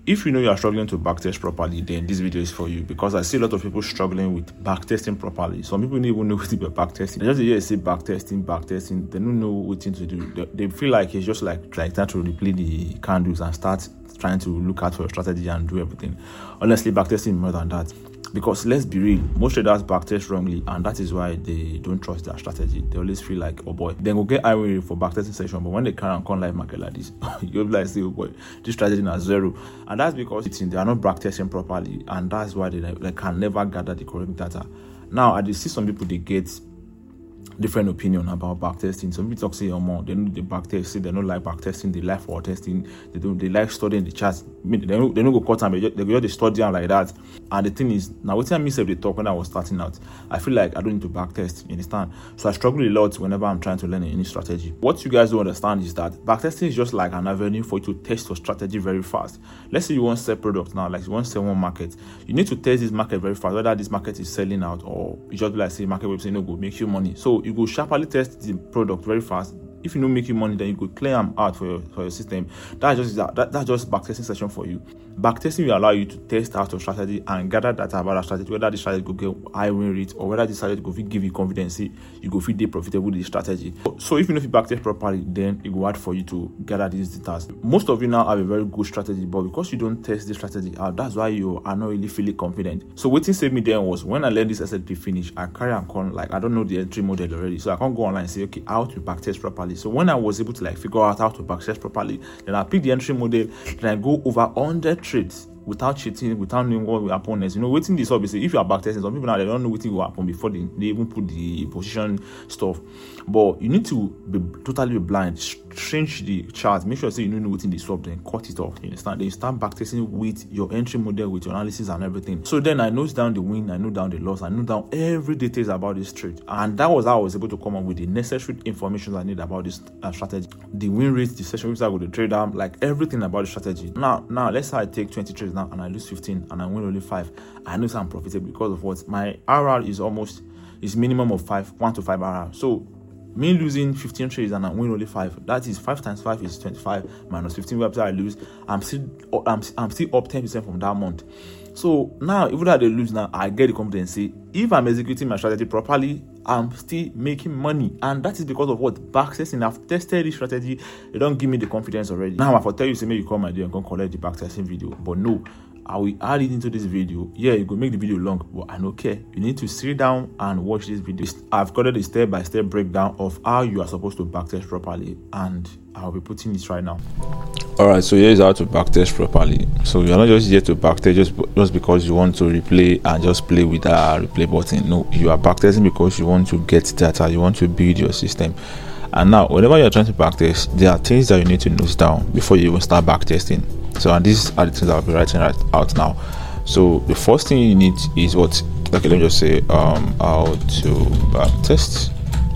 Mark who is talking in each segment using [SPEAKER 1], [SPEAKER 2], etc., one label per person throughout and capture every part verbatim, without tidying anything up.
[SPEAKER 1] if you know you are struggling to backtest properly, then this video is for you, because I see a lot of people struggling with backtesting properly. Some people don't even know what to be backtesting. They just hear say backtesting, backtesting. They don't know what thing to do. They, they feel like it's just like like trying to replay the candles and start trying to look out for a strategy and do everything. Honestly, backtesting more than that. Because let's be real, most traders backtest wrongly, and that is why they don't trust their strategy. They always feel like, oh boy, then we'll get irony for backtesting session, but when they carry on come live market like this, you'll be like, say, oh boy, this strategy is zero. And that's because it's in, they are not backtesting properly, and that's why they, they can never gather the correct data. Now, I see some people, they get different opinion about backtesting. Some people talk say oh more they know the backtest, say they don't like backtesting, they like for testing, they don't they like studying the charts. I mean, they don't they don't go cut time, they just, they just study them like that. And the thing is, now what I miss if they talk when I was starting out, I feel like I don't need to backtest, you understand? So I struggle a lot whenever I'm trying to learn any strategy. What you guys don't understand is that backtesting is just like an avenue for you to test your strategy very fast. Let's say you want to sell products now, like you want to sell one market, you need to test this market very fast, whether this market is selling out or you just be like say market website no go make you money. So you go sharply test the product very fast. If you don't make you money, then you could clear them out for your for your system. That's just that, that that's just backtesting session for you. Backtesting will allow you to test out your strategy and gather data about that strategy, whether the strategy could get high win rate or whether the strategy could give you confidence, you go feel profitable with the strategy. So if you know if you backtest properly, then it will hard for you to gather these data. Most of you now have a very good strategy, but because you don't test the strategy out, that's why you are not really feeling confident. So what saved me then was when I learned this S L P finish, I carry on con like I don't know the entry model already, so I can't go online and say okay how to backtest properly. So when I was able to like figure out how to backtest properly, then I pick the entry model, then I go over one hundred trades without cheating, without knowing what will happen next. You know, waiting this obviously, if you are backtesting, some people now they don't know what will happen before they, they even put the position stuff. But you need to be totally blind, change the chart, make sure say you don't know what's in the swap, then cut it off. You understand? Then you start backtesting with your entry model, with your analysis and everything. So then I note down the win, I note down the loss, I note down every details about this trade, and that was how I was able to come up with the necessary information I need about this uh, strategy, the win rate, the session which I go to trade down, like everything about the strategy. Now, now let's say I take twenty trades now and I lose fifteen and I win only five. I know I'm profitable because of what my R R is almost is minimum of five, one to five R R. So me losing fifteen trades and I win only five, that is five times five is twenty-five minus fifteen. Where I lose, I'm still I'm, I'm still up ten percent from that month. So now even though they lose now, I get the confidence. Say if I'm executing my strategy properly, I'm still making money, and that is because of what backtesting. I've tested this strategy. They don't give me the confidence already. Now I for tell you, say maybe you come my day and go collect the backtesting video, but no. I will add it into this video. Yeah, you go make the video long, but I don't care. You need to sit down and watch this video. I've got a step-by-step breakdown of how you are supposed to backtest properly, and I'll be putting this right now.
[SPEAKER 2] All right, so here's how to backtest properly. So you're not just here to backtest just just because you want to replay and just play with that replay button. No, you are backtesting because you want to get data. You want to build your system. And now, whenever you're trying to backtest, there are things that you need to note down before you even start backtesting. So, and these are the things I'll be writing right out now. So, the first thing you need is what? Okay, let me just say, um, how to backtest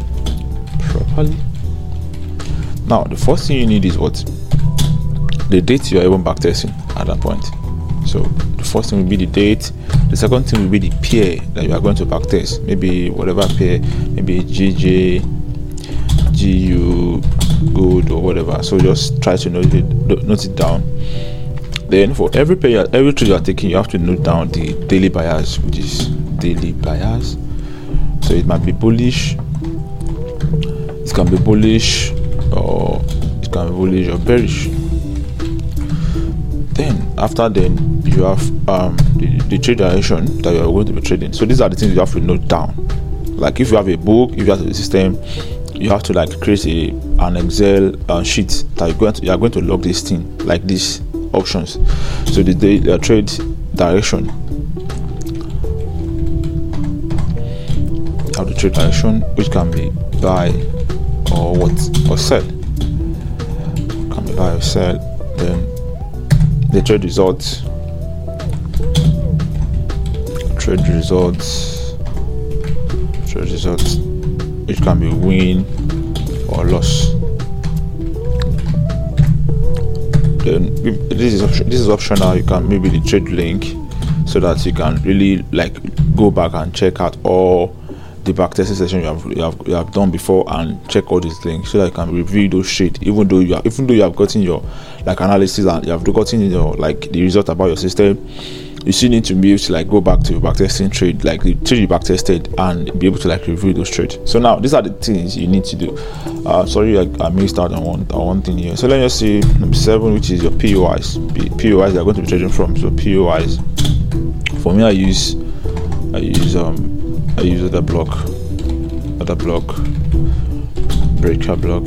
[SPEAKER 2] properly. Now, the first thing you need is what? The date you are even backtesting at that point. So, the first thing will be the date. The second thing will be the pair that you are going to backtest. Maybe whatever pair, maybe G J, G U, good or whatever. So just try to note it, note it down. Then for every pair, every trade you are taking, you have to note down the daily bias, which is daily bias. So it might be bullish, it can be bullish, or it can be bullish or bearish. Then after then you have um the, the trade direction that you are going to be trading. So these are the things you have to note down. Like if you have a book, if you have a system, you have to like create a an Excel uh, sheet that you're going to you are going to log this thing like these options. So the, the uh, trade direction, have the trade direction, which can be buy or what or sell. Can be buy or sell. Then the trade results, trade results, trade results. Which can be win or loss. Then this is option, this is optional. You can maybe the trade link so that you can really like go back and check out all the backtesting session you have, you have you have done before and check all these links so that you can review those trades. Even though you are, even though you have gotten your like analysis and you have gotten your like the result about your system, you still need to be able to like go back to your backtesting trade, like the trade you backtested, and be able to like review those trades. So now these are the things you need to do. Uh, sorry, I, I missed out on one on one thing here. So let's just see number seven, which is your P O Is. P O Is you are going to be trading from. So P O Is. For me, I use I use um I use other block, other block, breaker block,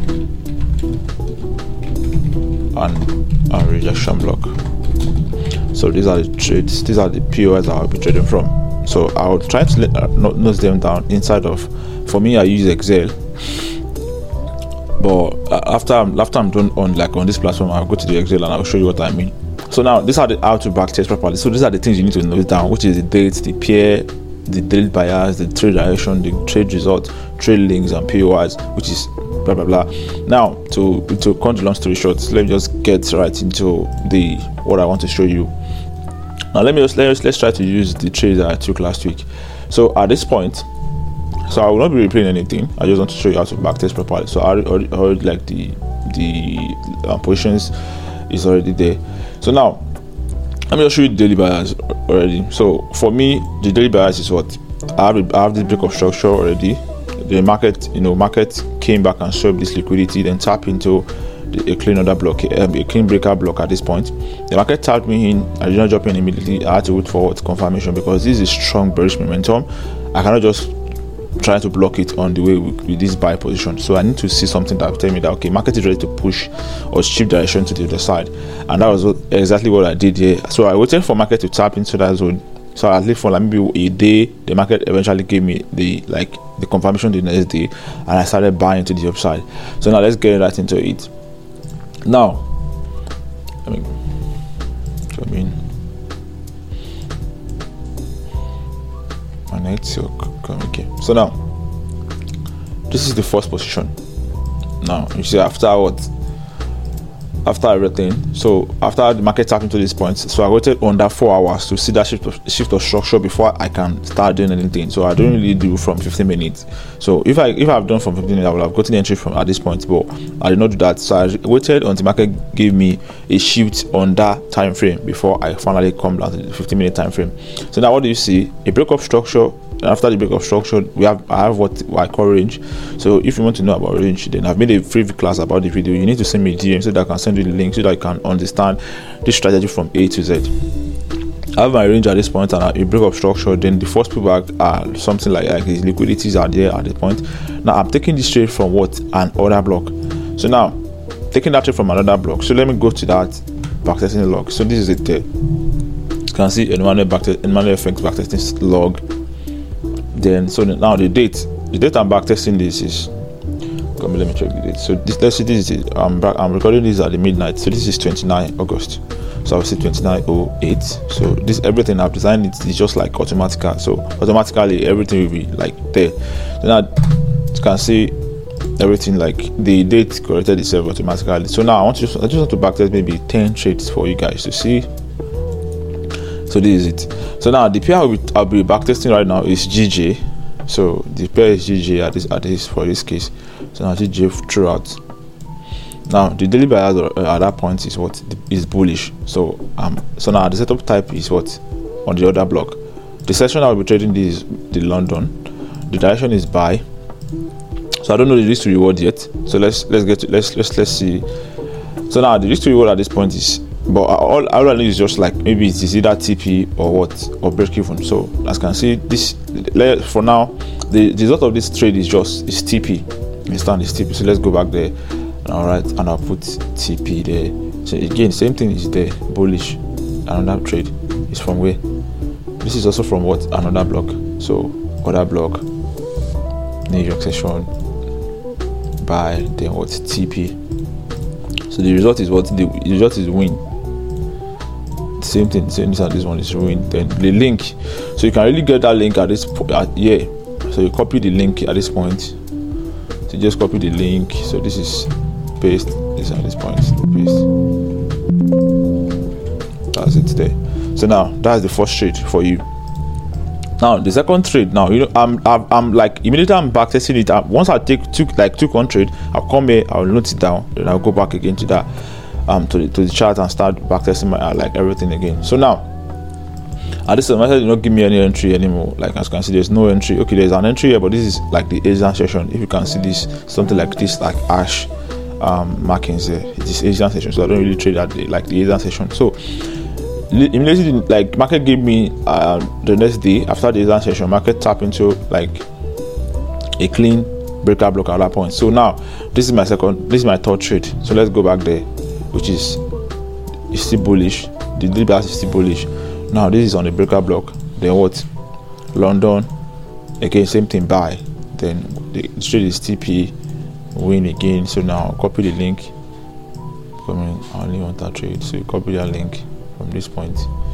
[SPEAKER 2] and and rejection block. So these are the trades, these are the P O Is I'll be trading from. So I'll try to let, uh, note them down inside of, for me I use Excel, but uh, after I'm after I'm done on like on this platform, I'll go to the Excel and I'll show you what I mean. So now these are the how to backtest properly. So these are the things you need to note down, which is the date, the pair, the daily bias, the trade direction, the trade result, trade links, and P O Is, which is blah blah blah. Now to to cut the long story short, let me just get right into the what I want to show you. Now let me just let's let's try to use the trades that I took last week. So at this point, so I will not be replaying anything. I just want to show you how to backtest properly. So I already, already like the the uh, positions is already there. So now let me just show you the daily bias already. So for me, the daily bias is what I have. A, I have this break of structure already. The market, you know, market came back and swept this liquidity, then tap into the, a clean order block, um, a clean breaker block at this point. The market tapped me in. I did not jump in immediately. I had to wait for confirmation because this is strong bearish momentum. I cannot just try to block it on the way with, with this buy position. So I need to see something that will tell me that okay, market is ready to push or shift direction to the other side, and that was what, exactly what I did here. So I waited for market to tap into that zone. So at least for like maybe a day, the market eventually gave me the like the confirmation the next day, and I started buying to the upside. So now let's get right into it. Now, I mean, I mean, my network. Okay. So now, this is the first position. Now you see after what? After everything, so after the market tapped into this point, so I waited under four hours to see that shift of, shift of structure before I can start doing anything. So I don't really do from fifteen minutes. So if I if I've done from fifteen minutes, I would have gotten entry from at this point, but I did not do that. So I waited until the market gave me a shift on that time frame before I finally come down to the fifteen minute time frame. So now what do you see? A break of structure. After the break of structure, we have I have what I call range. So if you want to know about range, then I've made a free class about the video. You need to send me a D M so that I can send you the link so that you can understand this strategy from A to Z. I have my range at this point and a break of structure. Then the first pullback are something like like these liquidities are there at the point. Now I'm taking this trade from what an order block. So now taking that trade from another block. So let me go to that backtesting log. So this is it there. You can see Emmanuel backtest Emmanuel F X backtesting log. Then so now the date the date I'm back testing this is come let me check the date. So this let's see this is I'm back, I'm recording this at the midnight, so this is twenty-ninth August, so I'll say twenty-nine oh eight. So this everything I've designed it is just like automatical, so automatically everything will be like there. So now you can see everything like the date corrected itself automatically. So now I want to just, I just want to backtest maybe ten trades for you guys to see. So this is it. So now the pair I'll be, I'll be backtesting right now is G J. So the pair is G J at this at this for this case. So now G J throughout. Now the daily bias at that point is what is bullish. So um so now the setup type is what on the other block. The session I'll be trading this is the London. The direction is buy. So I don't know the risk to reward yet. So let's let's get to, let's let's let's see. So now the risk to reward at this point is. But all, all I need is just like maybe it's either T P or what or break even. So as you can see, this for now the, the result of this trade is just is T P. Understand is T P. So let's go back there. All right, and I'll put T P there. So again, same thing is there. Bullish. Another trade is from where? This is also from what another block. So other block. New York session. Buy. Then what T P. So the result is what the, the result is win. Same thing, same thing as this one is win. Then the link, so you can really get that link at this point. Uh, yeah, so you copy the link at this point. So you just copy the link. So this is paste. This at this point, paste. That's it there. So now that's the first trade for you. Now the second trade, now you know I'm I'm, I'm like immediately I'm back testing it. I, once I take two like two one trade, I'll come here, I'll note it down, then I'll go back again to that um to the to the chart and start back testing my uh, like everything again. So now at this time, I said, you not give me any entry anymore. Like as you can see, there's no entry. Okay, there's an entry here, but this is like the Asian session. If you can see this, something like this, like ash um markings there. It is Asian session, so I don't really trade at the, like the Asian session. So immediately, like market gave me uh, the next day after the Asian session, market tap into like a clean breaker block at that point. So now this is my second, this is my third trade. So let's go back there, which is is still bullish. The daily bias is still bullish. Now this is on the breaker block. Then what? London again, same thing, buy. Then the trade is T P, win again. So now copy the link. Coming, I only want that trade, so you copy that link from this point,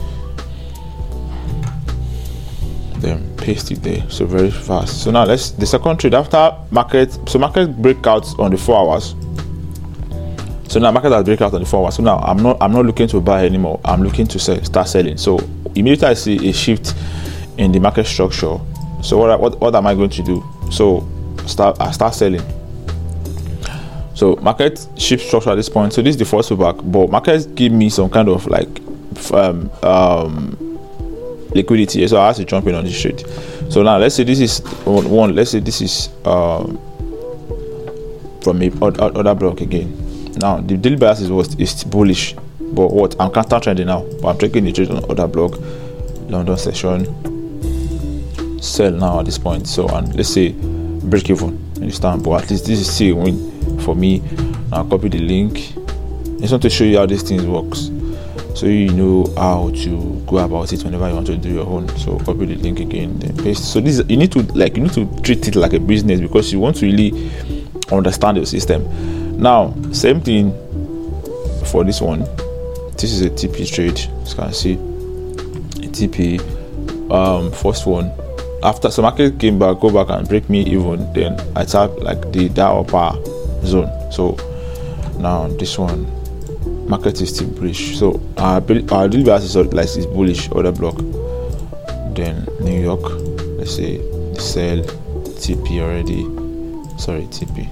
[SPEAKER 2] then paste it there. So very fast. So now let's the second trade after market. So market breakouts on the four hours. So now market has breakout on the four hours. So now I'm not I'm not looking to buy anymore. I'm looking to sell, start selling. So immediately I see a shift in the market structure. So what what what am I going to do? So start I start selling. So market shift structure at this point. So this is the first pullback, but markets give me some kind of like um, um liquidity. So I have to jump in on this trade. So now let's say this is one. Let's say this is um from a other block again. Now the daily bias is what is bullish, but what I'm counter trending now. But I'm taking the trade on other block, London session, sell now at this point. So and let's say break even. Understand? But at least this is still a win for me. Now copy the link. I just want to show you how this thing works, so you know how to go about it whenever you want to do your own. So copy the link again, then paste. So this you need to like you need to treat it like a business because you want to really understand your system. Now same thing for this one. This is a T P trade, as you can see a T P um first one. After some market came back, go back and break me even, then I tap like the that upper zone. So now this one market is still bullish. So our our daily bias is like is bullish other block. Then New York, let's say sell T P already. Sorry, T P.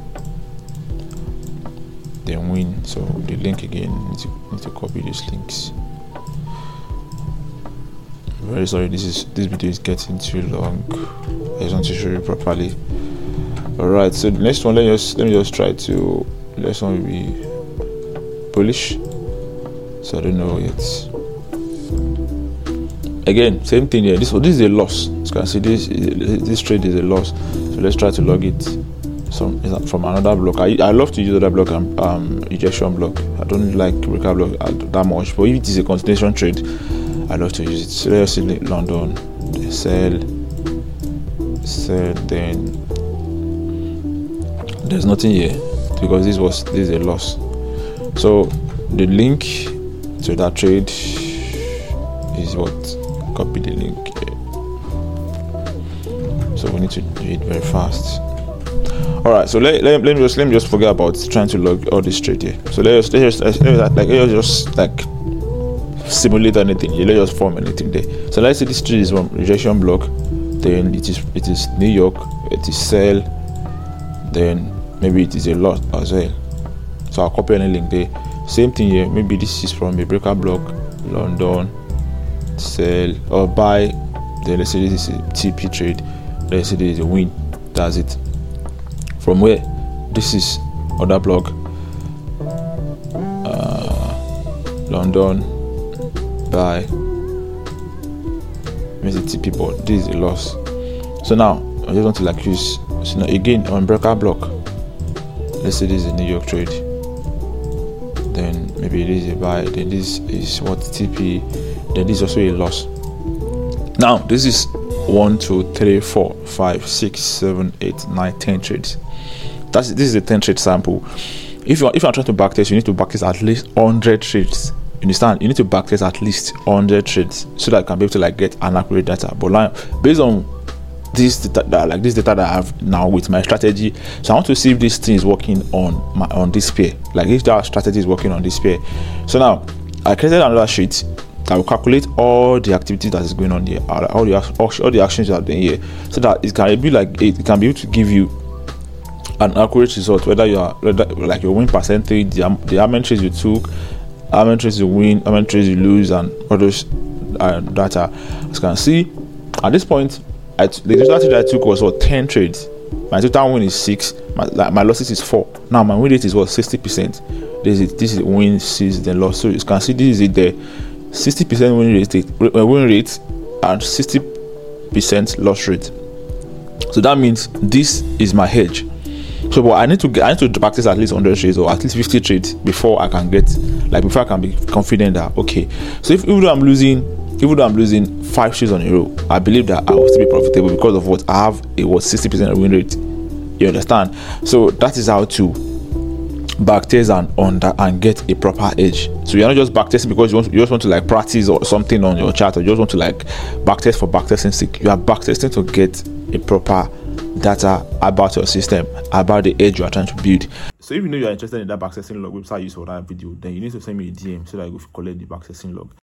[SPEAKER 2] Then win. So the link again, need to, need to copy these links. Very sorry, this is this video is getting too long. I just want to show you properly. Alright, so the next one, let me just let me just try to let's one will be bullish. So I don't know yet. Again, same thing here. This one, this is a loss. As you can see, this this trade is a loss. So let's try to log it. Some from another block. I, I love to use other block and um ejection block. I don't like breaker block that much, but if it is a continuation trade, I love to use it. So let's see London, sell, sell. Then there's nothing here because this was this is a loss. So the link to that trade is what? Copy the link here. So we need to do it very fast. All right, so let, let, let me just let me just forget about trying to log all this trade here. So let's let's just let's, like let's just like simulate anything. You let's just form anything there. So let's say this trade is from rejection block, then it is it is New York, it is sell, then maybe it is a loss as well. So I'll copy any link there. Same thing here. Maybe this is from a breaker block, London, sell or buy. Then let's say this is a T P trade. Let's say this is a win. That's it. From where? This is other block, uh, London, buy. Maybe T P, but this is a loss. So now I just want to like use. So now again on breaker block. Let's say this is a New York trade. Then maybe this is a buy. Then this is what T P. Then this is also a loss. Now this is one, two, three, four, five, six, seven, eight, nine, ten trades. That's this is a ten trade sample. If you are, if you are trying to backtest, you need to backtest at least one hundred trades. You understand? You need to backtest at least one hundred trades so that you can be able to like get an accurate data. But now, based on this data, that, like this data that I have now with my strategy, so I want to see if this thing is working on my on this pair. Like if that strategy is working on this pair. So now I created another sheet that will calculate all the activity that is going on here, all the all the actions you are doing here, so that it can be like it can be able to give you an accurate result, whether you are whether, like your win percentage, the, the how many trades you took, how many trades you win, how many trades you lose, and all those uh, data. As you can see, at this point, I t- the total trade I took was what ten trades. My total win is six. My, like, my losses is four. Now my win rate is what sixty percent. This is this is win, six, then loss. So you can see this is it there. sixty percent win rate, win rate, and sixty percent loss rate. So that means this is my hedge. So, but I need to get, I need to practice at least one hundred trades or at least fifty trades before I can get, like, before I can be confident that okay. So if even though I'm losing, even though I'm losing five trades on a row, I believe that I will still be profitable because of what I have a what sixty percent win rate. You understand? So that is how to backtest and under and get a proper edge. So you're not just backtesting because you want you just want to like practice or something on your chart, or you just want to like backtest for backtesting sake. You are backtesting to get a proper data about your system, about the edge you are trying to build.
[SPEAKER 1] So if you know you are interested in that backtesting log website used for that video, then you need to send me a D M so that I go collect the backtesting log.